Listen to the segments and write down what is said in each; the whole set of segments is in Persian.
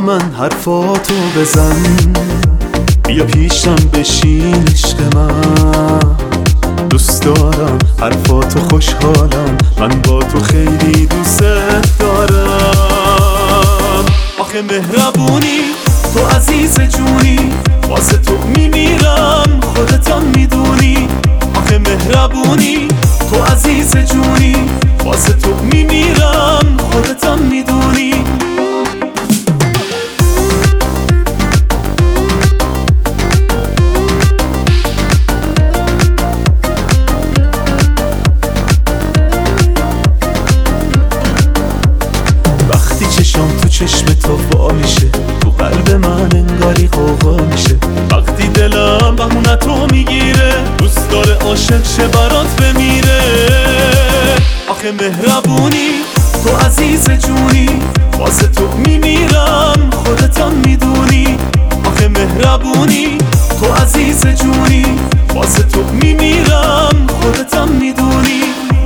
من حرفاتو بزن، بیا پیشم بشین عشق من. دوست دارم حرفاتو، خوشحالم، من با تو خیلی دوست دارم. آخه مهربونی تو عزیز جونی، واسه تو میمیرم خودتم میدونی. آخه مهربونی تو عزیز جونی، واسه تو میمیرم خودتم میدونی. وقتی چشام تو چشم تو وا میشه، تو قلب من انگاری غوغا میشه. وقتی دلم بهونتو میگیره، دوست داره عاشق شه برات بمیره. آخه مهربونی تو عزیز جونی، واسه تو میمیرم خودتم میدونی. آخه مهربونی تو عزیز جونی، واسه تو میمیرم خودتم میدونی.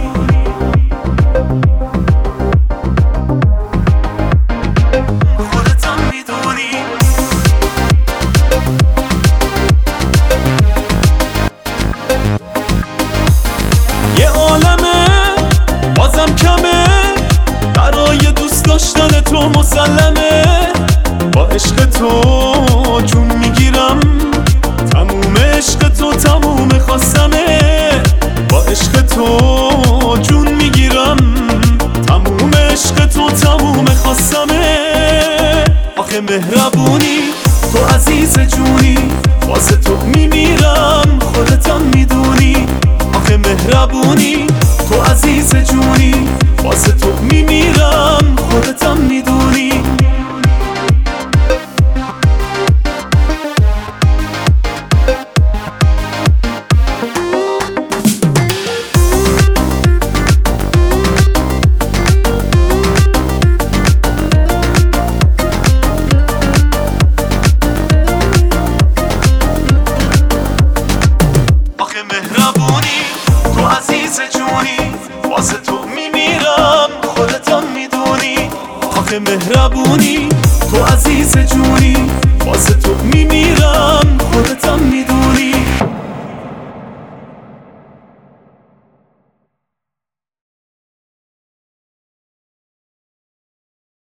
یه عالمه بازم کمه، برای دوست داشتن تو مسلمه. با عشق تو جون میگیرم، تموم عشق تو تموم خواستمه. با عشق تو جون میگیرم، تموم عشق تو تموم خواستمه. آخه مهربونی تو عزیز جونی، واسه تو میمیرم خودتم میدونی. آخه مهربونی تو عزیز جونی، واسه تو میمیرم خودتم میدونی. آخه مهربونی تو عزیز جونی، واسه تو میمیرم خودتم میدونی. آخه مهربونی تو عزیز جونی، واسه تو میمیرم خودتم میدونی.